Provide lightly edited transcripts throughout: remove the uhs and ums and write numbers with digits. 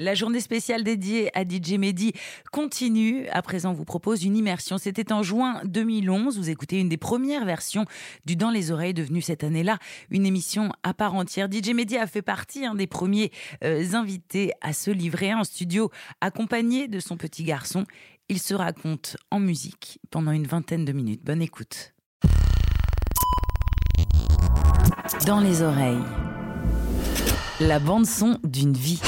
La journée spéciale dédiée à DJ Mehdi continue. À présent, on vous propose une immersion. C'était en juin 2011. Vous écoutez une des premières versions du Dans les oreilles, devenue cette année-là une émission à part entière. DJ Mehdi a fait partie des premiers invités à se livrer en studio, accompagné de son petit garçon. Il se raconte en musique pendant une vingtaine de minutes. Bonne écoute. Dans les oreilles, la bande-son d'une vie.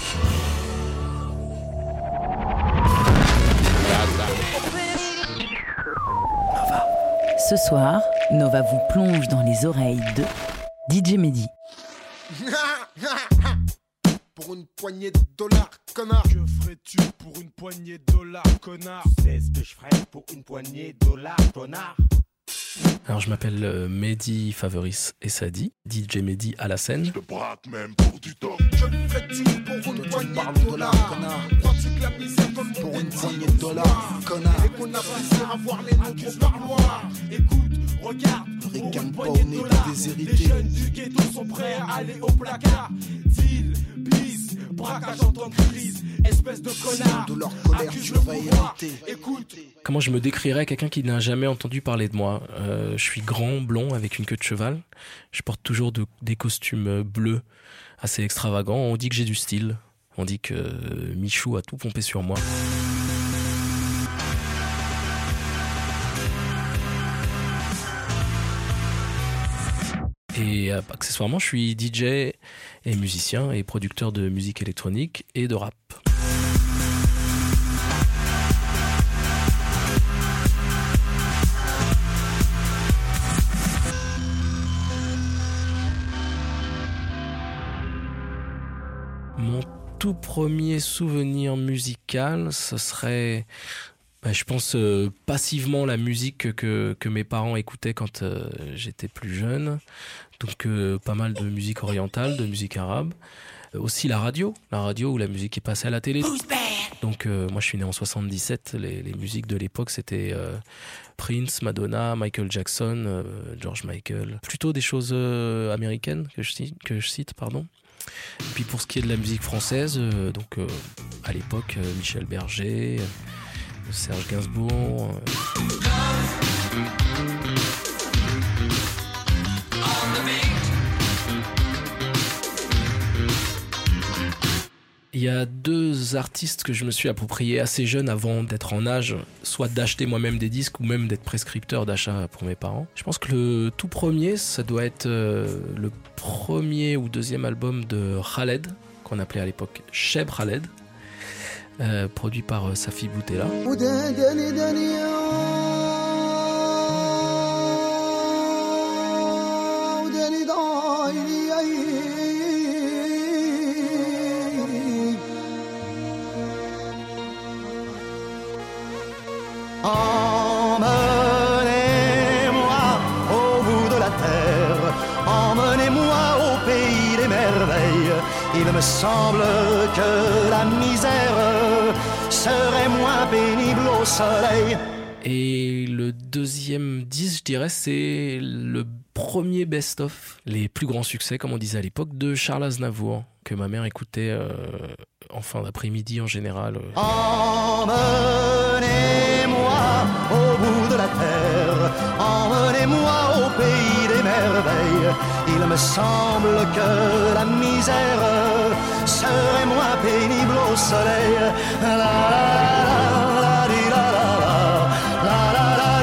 Ce soir, Nova vous plonge dans les oreilles de DJ Mehdi. Pour une poignée de dollars, connard. Que ferais-tu pour une poignée de dollars, connard? C'est ce que je ferais pour une poignée de dollars, connard. Alors je m'appelle Mehdi Favoris Essadi, DJ Mehdi à la scène. Je te braque même pour du top. Que ferais-tu pour une poignée de dollars, connard? Pratique la misère comme pour une poignée de dollars, connard. Et qu'on a plaisir à voir les nôtres au parloir. Écoute, regarde, pour une poignée de dollars, les jeunes du ghetto sont prêts à aller au placard. Deal, bis, braquage en temps de crise, espèce de connard. De leur colère, tu vas hériter. Écoute. Comment je me décrirais quelqu'un qui n'a jamais entendu parler de moi? Je suis grand, blond, avec une queue de cheval. Je porte toujours des costumes bleus assez extravagants. On dit que j'ai du style. On dit que Michou a tout pompé sur moi. Et accessoirement, je suis DJ et musicien et producteur de musique électronique et de rap. Mon tout premier souvenir musical, ce serait, je pense, passivement la musique que mes parents écoutaient quand j'étais plus jeune. Donc pas mal de musique orientale, de musique arabe. Aussi la radio où la musique est passée à la télé. Donc moi je suis né en 77, les musiques de l'époque c'était Prince, Madonna, Michael Jackson, George Michael. Plutôt des choses américaines que je cite, pardon. Et puis pour ce qui est de la musique française, à l'époque Michel Berger, Serge Gainsbourg. Il y a deux artistes que je me suis approprié assez jeune avant d'être en âge, soit d'acheter moi-même des disques ou même d'être prescripteur d'achat pour mes parents. Je pense que le tout premier, ça doit être le premier ou deuxième album de Khaled, qu'on appelait à l'époque Cheb Khaled, produit par Safi Boutella. Emmenez-moi au bout de la terre, emmenez-moi au pays des merveilles. Il me semble que la misère serait moins pénible au soleil. Et le deuxième disque, je dirais, c'est le premier best-of, les plus grands succès, comme on disait à l'époque, de Charles Aznavour, que ma mère écoutait en fin d'après-midi en général. Emmenez-moi au bout de la terre, emmenez-moi au pays des merveilles. Il me semble que la misère serait moins pénible au soleil. La, la, la, la, la, la, la, la, la.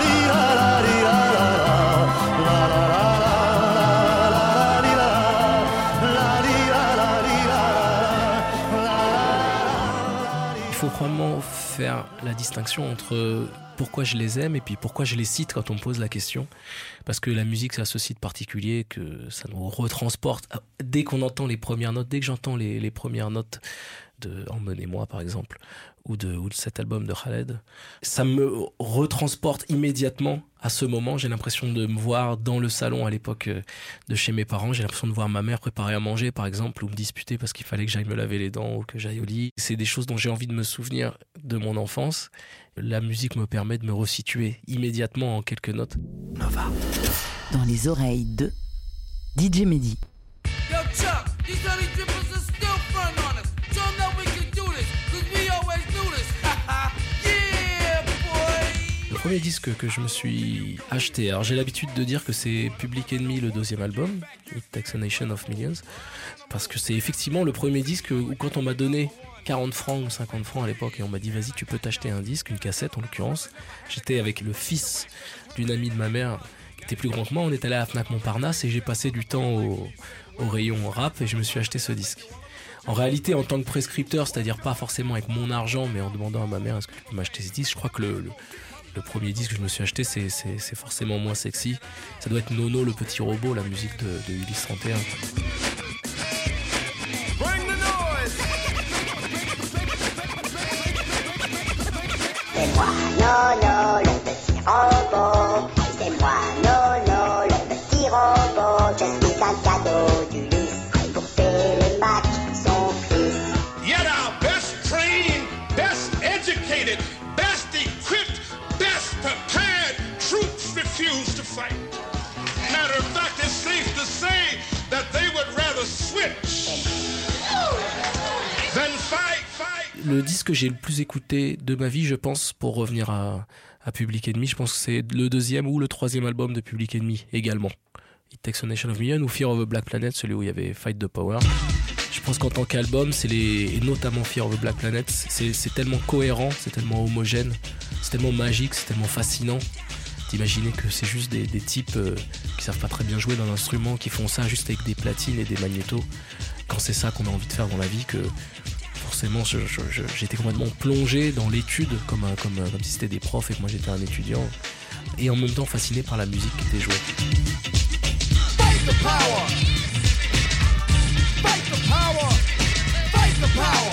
Il faut probablement faire la distinction entre pourquoi je les aime et puis pourquoi je les cite quand on me pose la question. Parce que la musique, ça a ce site particulier que ça nous retransporte. Dès qu'on entend les premières notes, dès que j'entends les premières notes de Emmenez-moi par exemple, ou de cet album de Khaled, ça me retransporte immédiatement à ce moment. J'ai l'impression de me voir dans le salon à l'époque de chez mes parents. J'ai l'impression de voir ma mère préparer à manger par exemple, ou me disputer parce qu'il fallait que j'aille me laver les dents ou que j'aille au lit. C'est des choses dont j'ai envie de me souvenir de mon enfance. La musique me permet de me resituer immédiatement en quelques notes. Nova. Dans les oreilles de DJ Mehdi. Yo, Chuck, these honey drippers are still front on us. Show them that we can do this. premier disque que je me suis acheté, alors j'ai l'habitude de dire que c'est Public Enemy, le deuxième album, It Takes a Nation of Millions, parce que c'est effectivement le premier disque où quand on m'a donné 40 francs ou 50 francs à l'époque et on m'a dit vas-y tu peux t'acheter un disque, une cassette en l'occurrence, j'étais avec le fils d'une amie de ma mère qui était plus grand que moi, on est allé à la Fnac Montparnasse et j'ai passé du temps au rayon rap et je me suis acheté ce disque. En réalité, en tant que prescripteur, c'est-à-dire pas forcément avec mon argent, mais en demandant à ma mère est-ce que tu peux m'acheter ce disque, je crois que le premier disque que je me suis acheté, c'est forcément moins sexy. Ça doit être Nono le petit robot, la musique de Ulysse 31. C'est moi, Nono le petit robot. C'est moi, Nono le petit robot. Je suis un cadeau d'Ulysse pour Télémaque, son fils. Yet our best trained, best educated, best equipped, best prepared troops refuse to fight. Matter of fact, it's safe to say that they would rather switch than fight. Le disque que j'ai le plus écouté de ma vie, je pense, pour revenir à Public Enemy, je pense que c'est le deuxième ou le troisième album de Public Enemy également. It Takes a Nation of Millions ou Fear of a Black Planet, celui où il y avait Fight the Power. Je pense qu'en tant qu'album, et notamment Fear of a Black Planet, c'est tellement cohérent, c'est tellement homogène, c'est tellement magique, c'est tellement fascinant d'imaginer que c'est juste des types qui savent pas très bien jouer d'un instrument, qui font ça juste avec des platines et des magnétos. Quand c'est ça qu'on a envie de faire dans la vie, que forcément j'étais complètement plongé dans l'étude comme si c'était des profs et que moi j'étais un étudiant, et en même temps fasciné par la musique qui était jouée. Fight the power! Fight the power! Fight the power!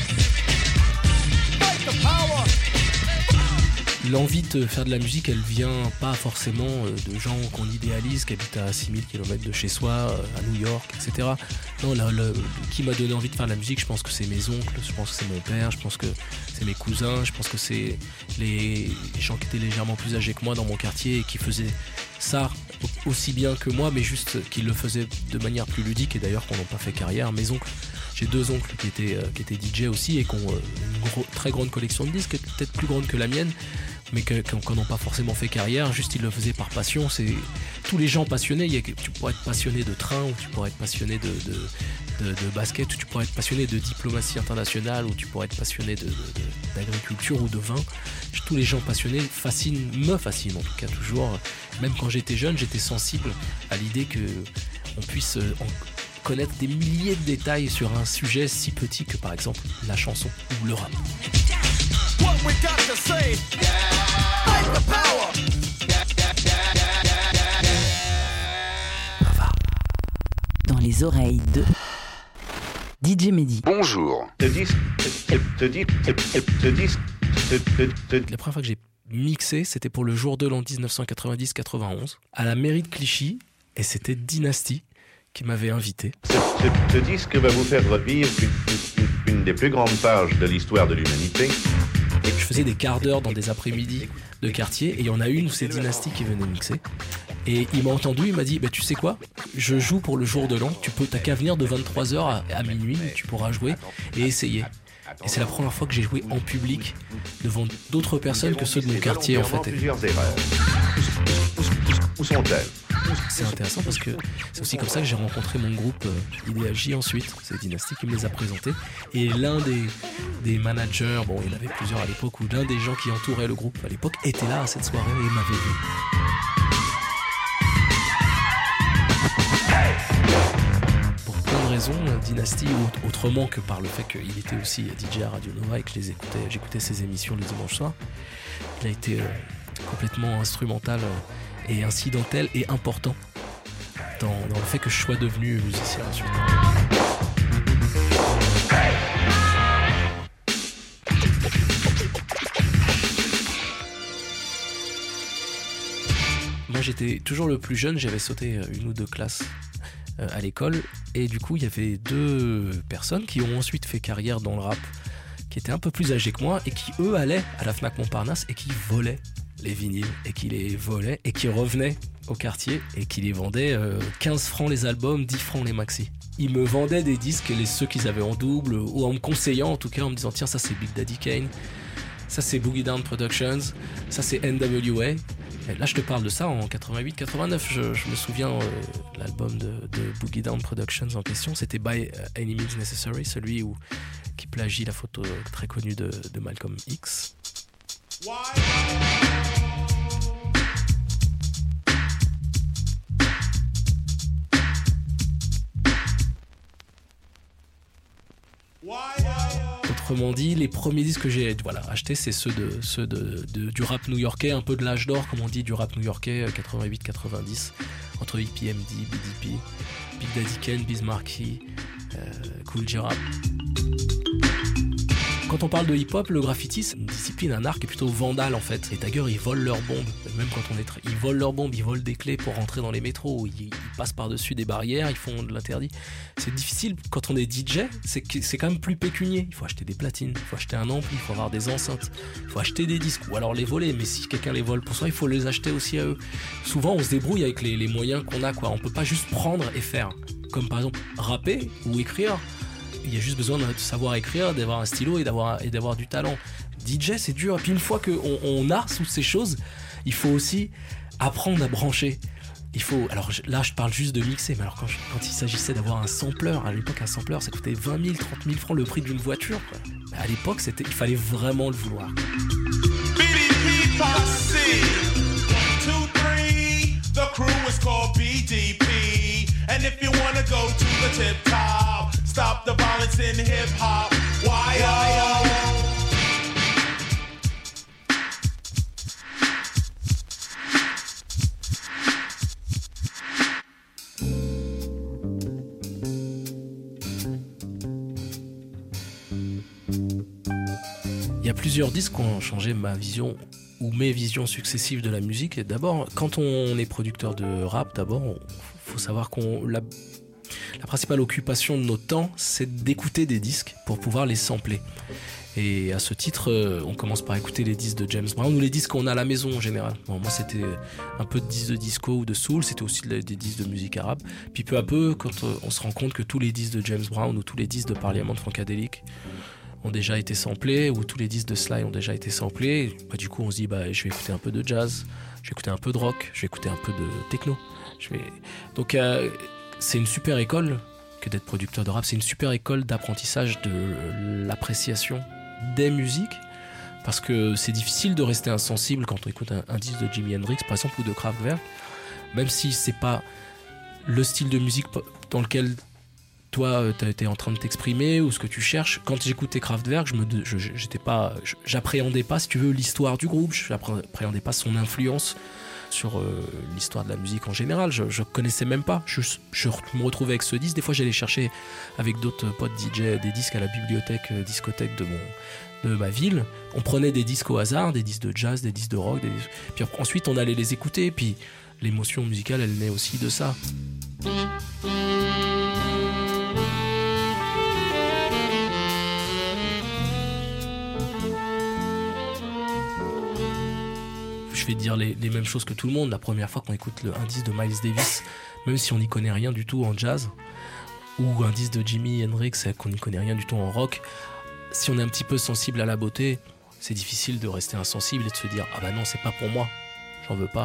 Fight the power! L'envie de faire de la musique, elle vient pas forcément de gens qu'on idéalise, qui habitent à 6000 km de chez soi, à New York, etc. Non, qui m'a donné envie de faire de la musique, je pense que c'est mes oncles, je pense que c'est mon père, je pense que c'est mes cousins, je pense que c'est les gens qui étaient légèrement plus âgés que moi dans mon quartier et qui faisaient ça aussi bien que moi, mais juste qu'ils le faisaient de manière plus ludique et d'ailleurs qu'on n'a pas fait carrière. Mes oncles, j'ai deux oncles qui étaient DJ aussi et qui ont une très grande collection de disques, peut-être plus grande que la mienne, mais qui n'ont pas forcément fait carrière, juste ils le faisaient par passion. C'est tous les gens passionnés. Tu pourrais être passionné de train, ou tu pourrais être passionné de basket, ou tu pourrais être passionné de diplomatie internationale, ou tu pourrais être passionné d'agriculture ou de vin. Tous les gens passionnés me fascinent en tout cas toujours. Même quand j'étais jeune, j'étais sensible à l'idée qu'on puisse connaître des milliers de détails sur un sujet si petit que par exemple la chanson ou le rap. What we got to say, fight the power. Dans les oreilles de DJ Mehdi. Bonjour. La première fois que j'ai mixé, c'était pour le jour de l'an 1990-91 à la mairie de Clichy, et c'était Dynasty qui m'avait invité. Ce disque va vous faire revivre une des plus grandes pages de l'histoire de l'humanité. Et je faisais des quarts d'heure dans des après-midi de quartier, et il y en a une où c'est Dynasty qui venait mixer. Et il m'a entendu, il m'a dit tu sais quoi, je joue pour le jour de l'an, t'as qu'à venir de 23h à minuit, tu pourras jouer et essayer. Et c'est la première fois que j'ai joué en public devant d'autres personnes que ceux de mon quartier en fait. Plusieurs erreurs. Où sont-elles ? C'est intéressant parce que c'est aussi comme ça que j'ai rencontré mon groupe Idéal J ensuite. C'est Dynasty qui me les a présentés. Et l'un des managers, bon il y en avait plusieurs à l'époque, ou l'un des gens qui entouraient le groupe à l'époque était là à cette soirée et il m'avait vu. Dynasty, autrement que par le fait qu'il était aussi DJ à Radio Nova et que j'écoutais ses émissions le dimanche soir, il a été complètement instrumental et incidentel et important dans le fait que je sois devenu musicien ensuite. Moi j'étais toujours le plus jeune, j'avais sauté une ou deux classes à l'école, et du coup il y avait deux personnes qui ont ensuite fait carrière dans le rap, qui étaient un peu plus âgés que moi et qui eux allaient à la Fnac Montparnasse et qui volaient les vinyles et qui les volaient et qui revenaient au quartier et qui les vendaient 15 francs les albums, 10 francs les maxi. Ils me vendaient des disques, ceux qu'ils avaient en double, ou en me conseillant en tout cas, en me disant tiens ça c'est Big Daddy Kane, Ça, c'est Boogie Down Productions. Ça, c'est NWA. Et là, je te parle de ça en 88-89. Je me souviens, l'album de Boogie Down Productions en question, c'était By Any Means Necessary, celui qui plagie la photo très connue de Malcolm X. Autrement dit, les premiers disques que j'ai achetés, c'est ceux du rap new-yorkais, un peu de l'âge d'or, comme on dit, du rap new-yorkais, 88-90, entre EPMD, BDP, Big Daddy Kane, Biz Markie, Cool J-Rap. Quand on parle de hip-hop, le graffiti, c'est une discipline, un art qui est plutôt vandale en fait. Les taggers, ils volent leurs bombes. Même quand ils volent leurs bombes, ils volent des clés pour rentrer dans les métros. Ils passent par-dessus des barrières, ils font de l'interdit. C'est difficile quand on est DJ, c'est quand même plus pécunier. Il faut acheter des platines, il faut acheter un ampli, il faut avoir des enceintes, il faut acheter des disques ou alors les voler. Mais si quelqu'un les vole pour soi, il faut les acheter aussi à eux. Souvent, on se débrouille avec les moyens qu'on a, quoi. On peut pas juste prendre et faire. Comme par exemple rapper ou écrire. Il y a juste besoin de savoir écrire, d'avoir un stylo et d'avoir du talent. DJ, c'est dur. Et puis une fois qu'on a toutes ces choses, il faut aussi apprendre à brancher. Alors là, je parle juste de mixer, mais alors quand il s'agissait d'avoir un sampler, à l'époque, un sampler, ça coûtait 20 000, 30 000 francs le prix d'une voiture. Quoi. À l'époque, il fallait vraiment le vouloir. BDP Posse, 1, 2, 3, the crew is called BDP. And if you wanna go to the tip top, stop the violence in hip hop. Why? Il y a plusieurs disques qui ont changé ma vision ou mes visions successives de la musique. Et d'abord, quand on est producteur de rap, faut savoir la principale occupation de notre temps, c'est d'écouter des disques pour pouvoir les sampler. Et à ce titre, on commence par écouter les disques de James Brown ou les disques qu'on a à la maison en général. Bon, moi, c'était un peu de disques de disco ou de soul, c'était aussi des disques de musique arabe. Puis peu à peu, quand on se rend compte que tous les disques de James Brown ou tous les disques de Parliament Funkadelic ont déjà été samplés, ou tous les disques de Sly ont déjà été samplés, du coup on se dit je vais écouter un peu de jazz, je vais écouter un peu de rock, je vais écouter un peu de techno. Donc c'est une super école que d'être producteur de rap, c'est une super école d'apprentissage de l'appréciation des musiques, parce que c'est difficile de rester insensible quand on écoute un disque de Jimi Hendrix par exemple ou de Kraftwerk, même si c'est pas le style de musique dans lequel toi t'es en train de t'exprimer ou ce que tu cherches. Quand j'écoutais Kraftwerk, j'appréhendais pas, si tu veux, l'histoire du groupe, j'appréhendais pas son influence sur l'histoire de la musique en général. Je connaissais même pas. Je me retrouvais avec ce disque. Des fois, j'allais chercher avec d'autres potes DJ des disques à la bibliothèque, discothèque de ma ville. On prenait des disques au hasard, des disques de jazz, des disques de rock. Puis ensuite, on allait les écouter. Puis l'émotion musicale, elle naît aussi de ça. Je vais dire les mêmes choses que tout le monde. La première fois qu'on écoute un disque de Miles Davis, même si on n'y connaît rien du tout en jazz, ou un disque de Jimi Hendrix qu'on n'y connaît rien du tout en rock, si on est un petit peu sensible à la beauté, c'est difficile de rester insensible et de se dire « Ah bah non, c'est pas pour moi, j'en veux pas ».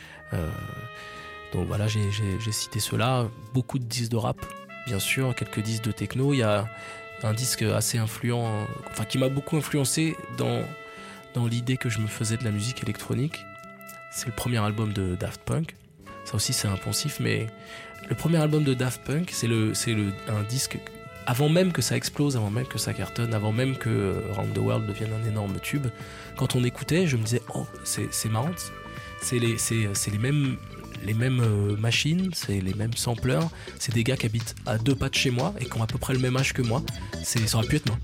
Donc voilà, j'ai cité cela. Beaucoup de disques de rap, bien sûr, quelques disques de techno. Il y a un disque assez influent, qui m'a beaucoup influencé dans l'idée que je me faisais de la musique électronique. C'est le premier album de Daft Punk. Ça aussi c'est un poncif, mais le premier album de Daft Punk, c'est un disque avant même que ça explose, avant même que ça cartonne, avant même que Round the World devienne un énorme tube. Quand on écoutait, je me disais c'est marrant, c'est les mêmes machines, c'est les mêmes sampleurs, c'est des gars qui habitent à 2 pas de chez moi et qui ont à peu près le même âge que moi. Ça aurait pu être moi.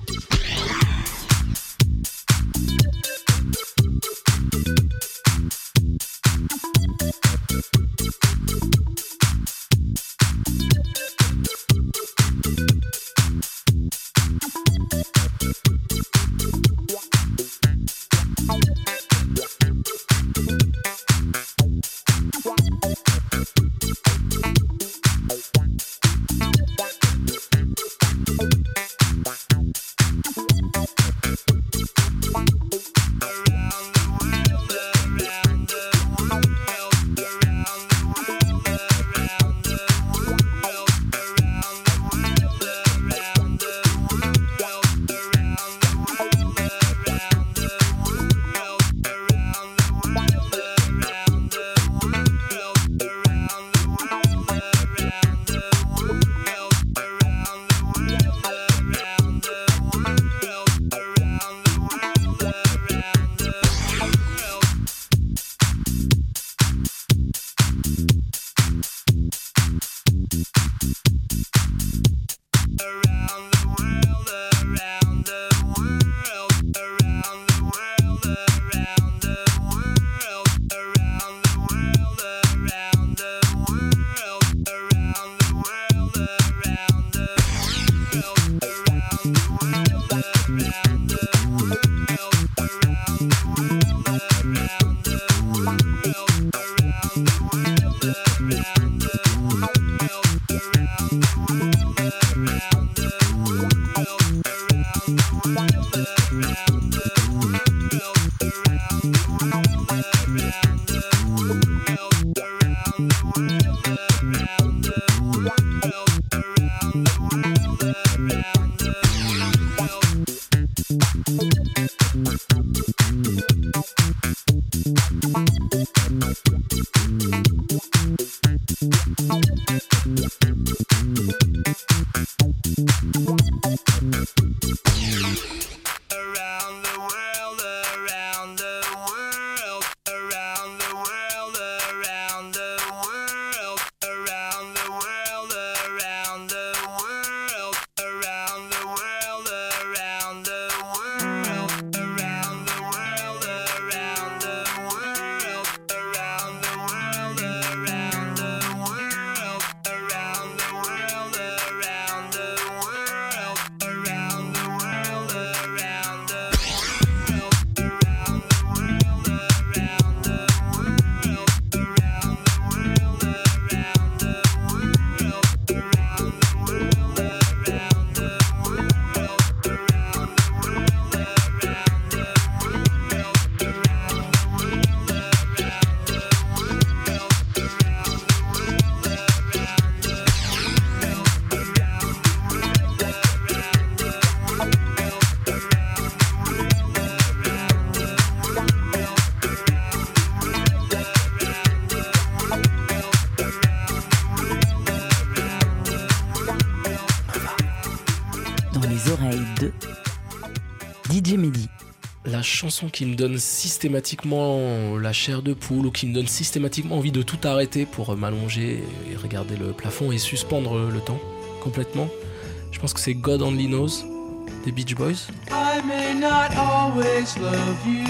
DJ Mehdi. La chanson qui me donne systématiquement la chair de poule ou qui me donne systématiquement envie de tout arrêter pour m'allonger et regarder le plafond et suspendre le temps complètement, je pense que c'est God Only Knows des Beach Boys. I may not always love you,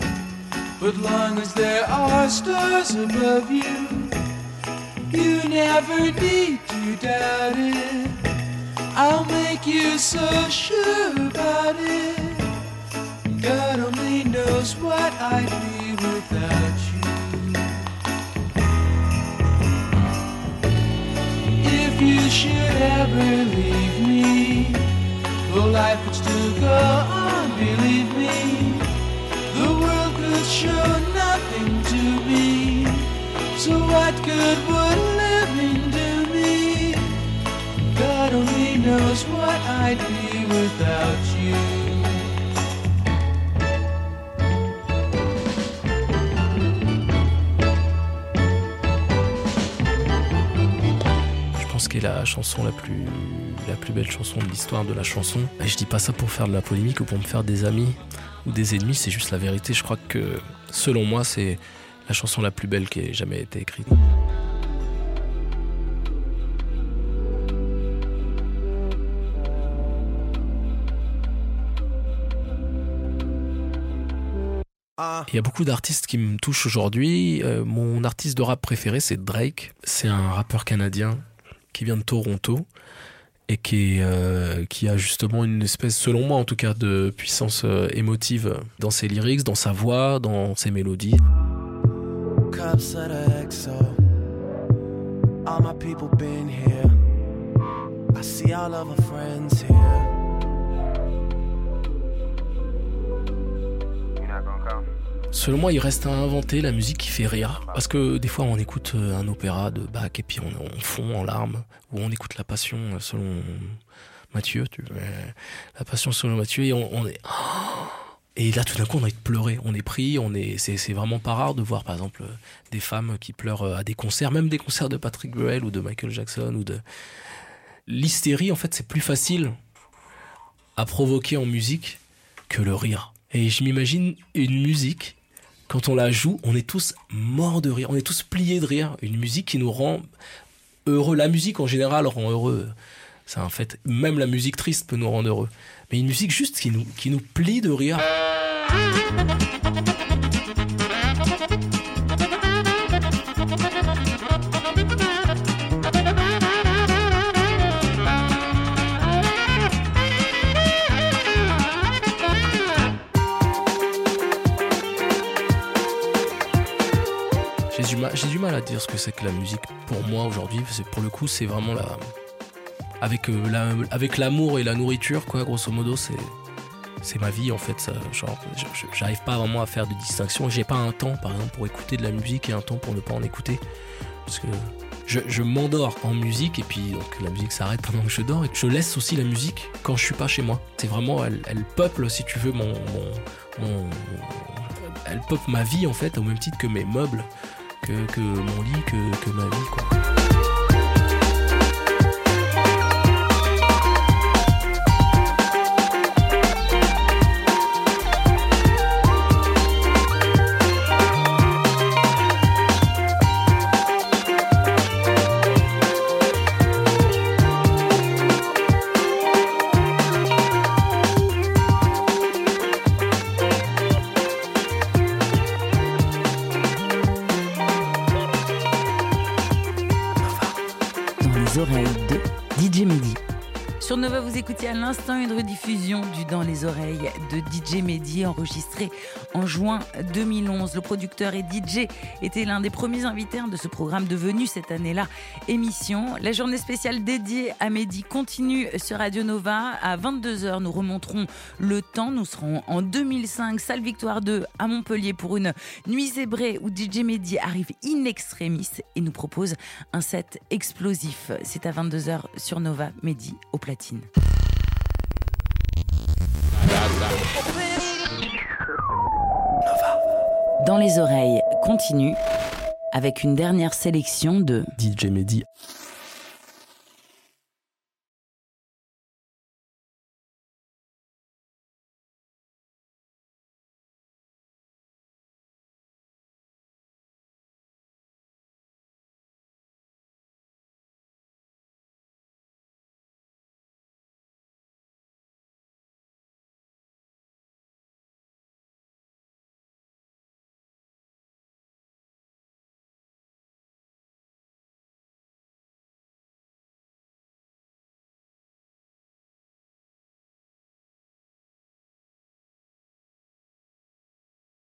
but long as there are stars above you, you never need to doubt it. I'll make you so sure about it. God only knows what I'd be without you. If you should ever leave me, well, life would still go on, believe me. The world could show nothing to me, so what good would living do me? God only knows what I'd be without you. Qui est la chanson la plus belle chanson de l'histoire de la chanson. Et je dis pas ça pour faire de la polémique ou pour me faire des amis ou des ennemis, c'est juste la vérité. Je crois que selon moi c'est la chanson la plus belle qui ait jamais été écrite. Il y a beaucoup d'artistes qui me touchent aujourd'hui. Mon artiste de rap préféré c'est Drake. C'est un rappeur canadien qui vient de Toronto et qui a justement une espèce, selon moi en tout cas, de puissance émotive dans ses lyrics, dans sa voix, dans ses mélodies. Selon moi, il reste à inventer la musique qui fait rire. Parce que des fois, on écoute un opéra de Bach et puis on fond en larmes. Ou on écoute La Passion selon Matthieu. La Passion selon Matthieu et on est... Et là, tout d'un coup, on a envie de pleurer. On est pris, c'est vraiment pas rare de voir, par exemple, des femmes qui pleurent à des concerts, même des concerts de Patrick Bruel ou de Michael Jackson. L'hystérie, en fait, c'est plus facile à provoquer en musique que le rire. Et je m'imagine une musique... Quand on la joue, on est tous morts de rire, on est tous pliés de rire. Une musique qui nous rend heureux. La musique en général rend heureux. C'est un fait. Même la musique triste peut nous rendre heureux. Mais une musique juste qui nous plie de rire. j'ai du mal à dire ce que c'est que la musique pour moi aujourd'hui. Pour le coup, c'est vraiment avec l'amour et la nourriture, quoi, grosso modo, c'est ma vie en fait. Ça, genre, j'arrive pas vraiment à faire de distinction. J'ai pas un temps, par exemple, pour écouter de la musique et un temps pour ne pas en écouter. Parce que je m'endors en musique et puis donc la musique s'arrête pendant que je dors et je laisse aussi la musique quand je suis pas chez moi. C'est vraiment, elle peuple, si tu veux, elle peuple ma vie en fait, au même titre que mes meubles, que mon lit, que ma vie, quoi. Oreilles de DJ Mehdi. Sur Nova, vous écoutiez à l'instant une rediffusion du Dans les oreilles de DJ Mehdi, enregistré en juin 2011. Le producteur et DJ était l'un des premiers invités de ce programme devenu cette année-là émission. La journée spéciale dédiée à Mehdi continue sur Radio Nova. À 22h, nous remonterons le temps. Nous serons en 2005, salle Victoire 2 à Montpellier pour une nuit zébrée où DJ Mehdi arrive in extremis et nous propose un set explosif. C'est à 22h sur Nova, Mehdi au platine. Dans les oreilles continue avec une dernière sélection de DJ Mehdi.